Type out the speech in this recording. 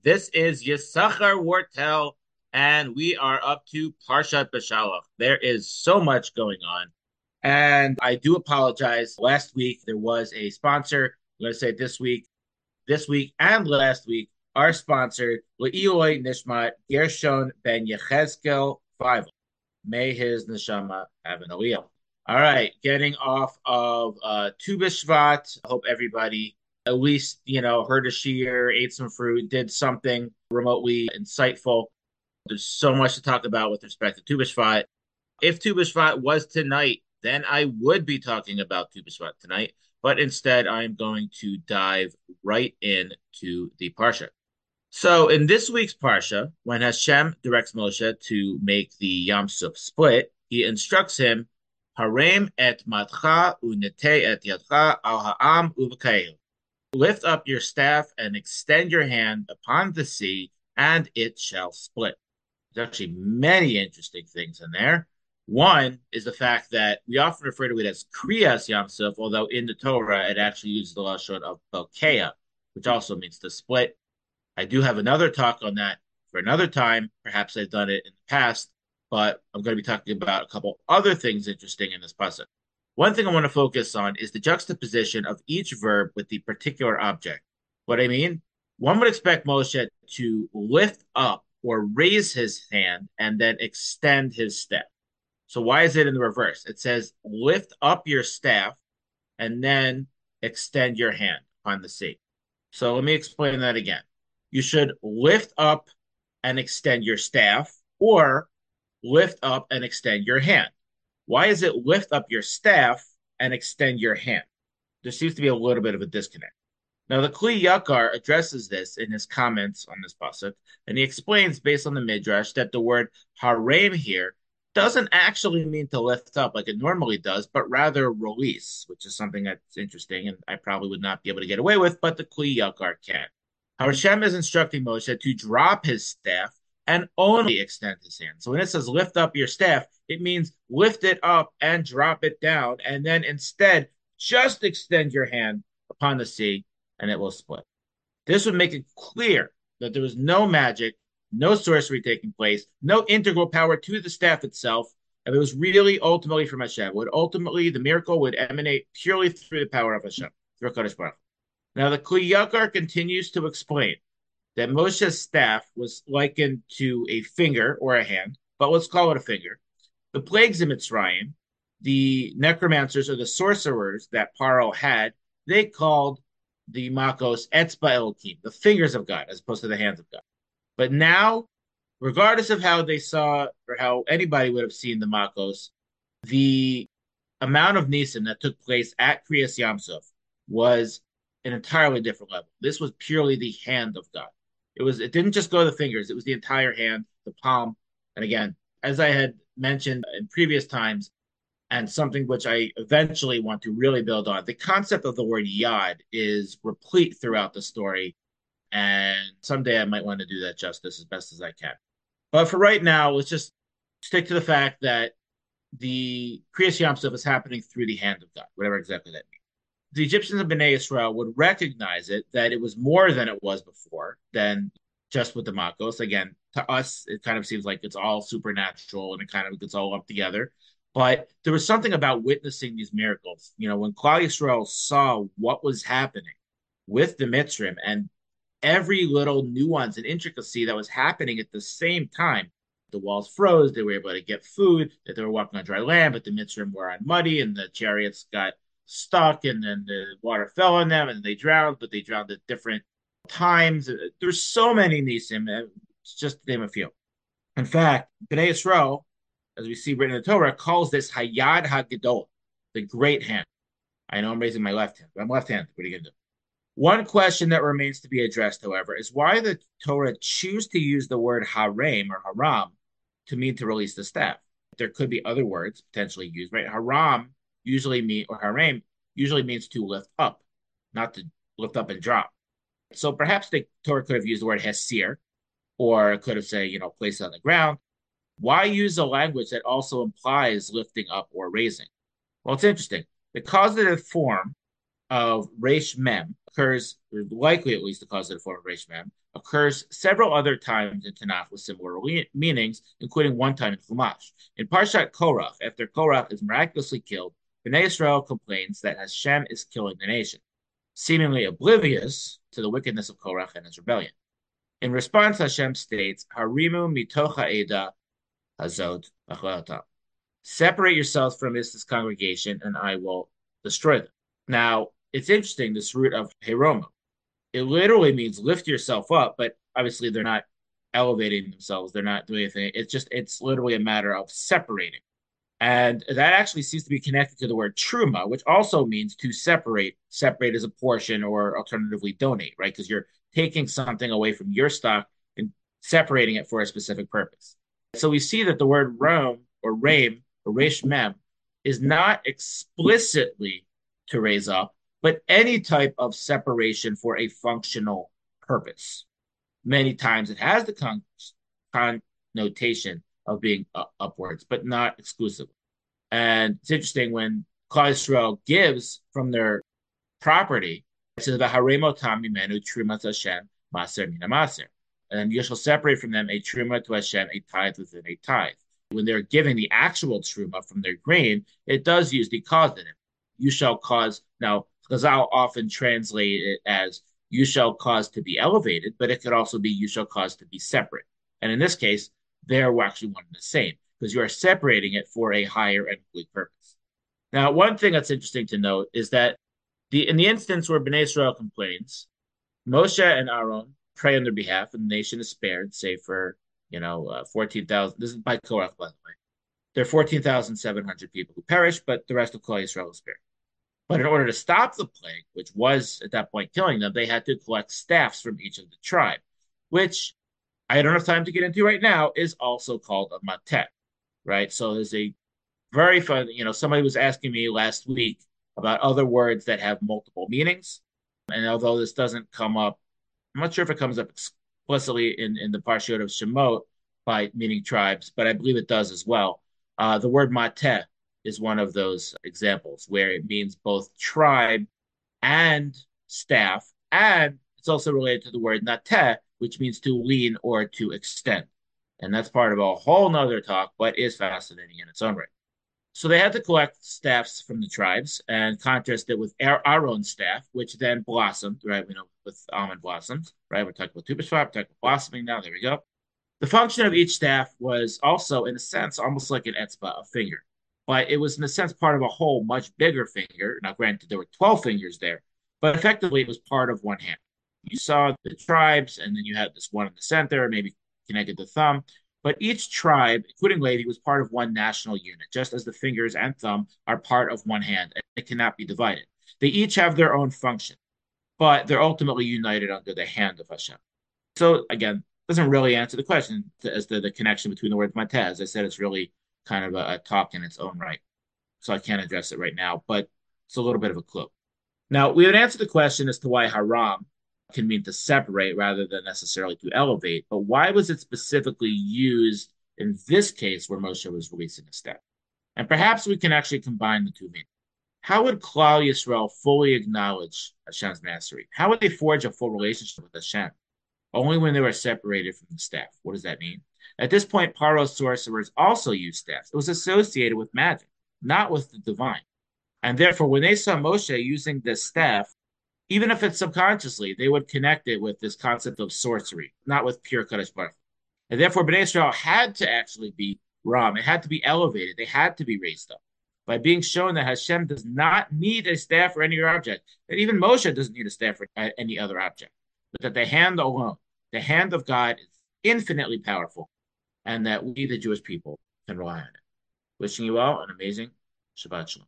This is Yisachar Wartel, and we are up to Parshat Beshalach. There is so much going on, and I do apologize. Last week there was a sponsor. I'm going to say it this week and last week, our sponsor, Le'iloi Nishmat Gershon Ben Yechezkel Five. May his neshama have an aliyah. All right, getting off of Tu B'Shvat. I hope everybody at least, heard a shear, ate some fruit, did something remotely insightful. There's so much to talk about with respect to Tu B'Shvat. If Tu B'Shvat was tonight, then I would be talking about Tu B'Shvat tonight. But instead, I'm going to dive right into the Parsha. So in this week's Parsha, when Hashem directs Moshe to make the Yam Suf split, he instructs him, Harem et matcha unete et yadcha al ha'am uv'kail. Lift up your staff and extend your hand upon the sea, and it shall split. There's actually many interesting things in there. One is the fact that we often refer to it as Kriyas Yam Suf, although in the Torah it actually uses the lashon of Belkeah, which also means to split. I do have another talk on that for another time. Perhaps I've done it in the past, but I'm going to be talking about a couple other things interesting in this pasuk. One thing I want to focus on is the juxtaposition of each verb with the particular object. What I mean, one would expect Moshe to lift up or raise his hand and then extend his staff. So why is it in the reverse? It says lift up your staff and then extend your hand on the sea. So let me explain that again. You should lift up and extend your staff or lift up and extend your hand. Why is it lift up your staff and extend your hand? There seems to be a little bit of a disconnect. Now, the Kli Yakar addresses this in his comments on this pasuk, and he explains, based on the midrash, that the word harem here doesn't actually mean to lift up like it normally does, but rather release, which is something that's interesting, and I probably would not be able to get away with, but the Kli Yakar can. Hashem is instructing Moshe to drop his staff and only extend his hand. So when it says lift up your staff, it means lift it up and drop it down, and then instead just extend your hand upon the sea and it will split. This would make it clear that there was no magic, no sorcery taking place, no integral power to the staff itself. And it was really ultimately from Hashem. Would ultimately the miracle would emanate purely through the power of Hashem, through Kadosh Baruch. Now the Kli Yakar continues to explain that Moshe's staff was likened to a finger or a hand, but let's call it a finger. The plagues in Mitzrayim, the necromancers or the sorcerers that Paro had, they called the Makos Etzba Elohim, the fingers of God, as opposed to the hands of God. But now, regardless of how they saw or how anybody would have seen the Makos, the amount of Nisim that took place at Kriyas Yamsuf was an entirely different level. This was purely the hand of God. It didn't just go to the fingers, it was the entire hand, the palm. And again, as I had mentioned in previous times, and something which I eventually want to really build on. The concept of the word yad is replete throughout the story, and someday I might want to do that justice as best as I can. But for right now, let's just stick to the fact that the Kriyas Yam stuff is happening through the hand of God, whatever exactly that means. The Egyptians of Bnei Israel would recognize it, that it was more than it was before, than just with the Makos. Again, to us, it kind of seems like it's all supernatural and it kind of gets all up together. But there was something about witnessing these miracles. When Klal Yisrael saw what was happening with the Mitzrim and every little nuance and intricacy that was happening at the same time, the walls froze, they were able to get food, that they were walking on dry land, but the Mitzrim were on muddy and the chariots got stuck and then the water fell on them and they drowned, but they drowned at different times. There's so many Nisim, just to name a few. In fact, Bnei Yisrael, as we see written in the Torah, calls this Hayad HaGedol, the great hand. I know I'm raising my left hand, but I'm left-handed. What are you going to do? One question that remains to be addressed, however, is why the Torah choose to use the word harem or haram to mean to release the staff. There could be other words potentially used, right? Haram usually mean, or harem usually means to lift up, not to lift up and drop. So perhaps the Torah could have used the word hesir, or could have said, place it on the ground. Why use a language that also implies lifting up or raising? Well, it's interesting. The causative form of resh mem occurs, or likely at least the causative form of resh mem, occurs several other times in Tanakh with similar meanings, including one time in Chumash. In Parshat Korach, after Korach is miraculously killed, Bnei Israel complains that Hashem is killing the nation, seemingly oblivious to the wickedness of Korach and his rebellion. In response, Hashem states, Harimu mitoch ha'eda hazot achalatam. Separate yourselves from this congregation, and I will destroy them. Now, it's interesting, this root of Heroma. It literally means lift yourself up, but obviously they're not elevating themselves. They're not doing anything. It's literally a matter of separating. And that actually seems to be connected to the word truma, which also means to separate. Separate as a portion or alternatively donate, right? Because you're taking something away from your stock and separating it for a specific purpose. So we see that the word Rome or Rame or Resh Mem is not explicitly to raise up, but any type of separation for a functional purpose. Many times it has the connotation of being upwards, but not exclusively. And it's interesting when Klal Yisrael gives from their property, it says, "V'haremo mimenu trumas Hashem maser mina maser," and you shall separate from them a truma to Hashem, a tithe within a tithe. When they're giving the actual truma from their grain, it does use the causative. You shall cause. Now, Chazal often translate it as "you shall cause to be elevated," but it could also be "you shall cause to be separate." And in this case, they're actually one and the same because you are separating it for a higher and holy purpose. Now, one thing that's interesting to note is that in the instance where Bnei Israel complains, Moshe and Aaron pray on their behalf, and the nation is spared, save for 14,000. This is by Korach, by the way. There are 14,700 people who perish, but the rest of Klal Yisrael is spared. But in order to stop the plague, which was at that point killing them, they had to collect staffs from each of the tribe, which I don't have time to get into right now, is also called a matet, right? So there's a very fun, somebody was asking me last week about other words that have multiple meanings. And although this doesn't come up, I'm not sure if it comes up explicitly in the Parshiot of Shemot by meaning tribes, but I believe it does as well. The word mateh is one of those examples where it means both tribe and staff, and it's also related to the word nateh, which means to lean or to extend. And that's part of a whole nother talk, but is fascinating in its own right. So they had to collect staffs from the tribes and contrast it with our own staff, which then blossomed, right? With almond blossoms, right? We're talking about Tu B'Shvat, we're talking about blossoming now. There we go. The function of each staff was also, in a sense, almost like an etzba, a finger. But it was, in a sense, part of a whole much bigger finger. Now, granted, there were 12 fingers there, but effectively it was part of one hand. You saw the tribes, and then you had this one in the center, maybe connected to thumb. But each tribe, including Levi, was part of one national unit, just as the fingers and thumb are part of one hand, and it cannot be divided. They each have their own function, but they're ultimately united under the hand of Hashem. So again, doesn't really answer the question as to the connection between the word mateh. As I said, it's really kind of a talk in its own right. So I can't address it right now, but it's a little bit of a clue. Now, we would answer the question as to why haram can mean to separate rather than necessarily to elevate, but why was it specifically used in this case where Moshe was releasing a staff? And perhaps we can actually combine the two meanings. How would Klal Yisrael fully acknowledge Hashem's mastery? How would they forge a full relationship with Hashem? Only when they were separated from the staff. What does that mean? At this point, Paro's sorcerers also used staffs. It was associated with magic, not with the divine. And therefore, when they saw Moshe using this staff, even if it's subconsciously, they would connect it with this concept of sorcery, not with pure Kadosh Baruch. And therefore, Bnei Israel had to actually be Ram. It had to be elevated. They had to be raised up by being shown that Hashem does not need a staff or any other object. That even Moshe doesn't need a staff or any other object. But that the hand alone, the hand of God is infinitely powerful, and that we, the Jewish people, can rely on it. Wishing you all an amazing Shabbat Shalom.